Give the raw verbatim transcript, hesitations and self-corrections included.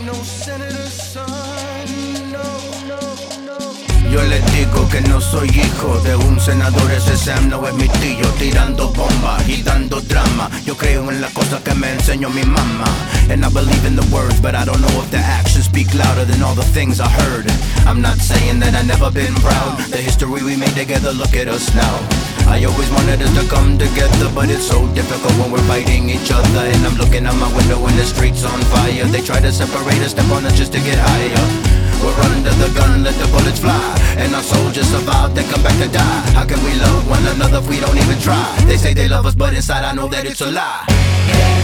no senator's son, no, no, no. Yo les digo que no soy hijo de un senador, ese Sam no es mi tío. Tirando bombas y dando drama. Yo creo en las cosas que me enseñó mi mamá, and I believe in the words, but I don't know if the actions speak louder than all the things I heard. I'm not saying that I never been proud. The history we made together, look at us now. I always wanted us to come together, but it's so difficult when we're fighting each other. And I'm looking out my window and the street's on fire. They try to separate us, step on us just to get higher. We're under the gun, let the bullets fly, and our soldiers survive, they come back to die. How can we love one another if we don't even try? They say they love us, but inside I know that it's a lie.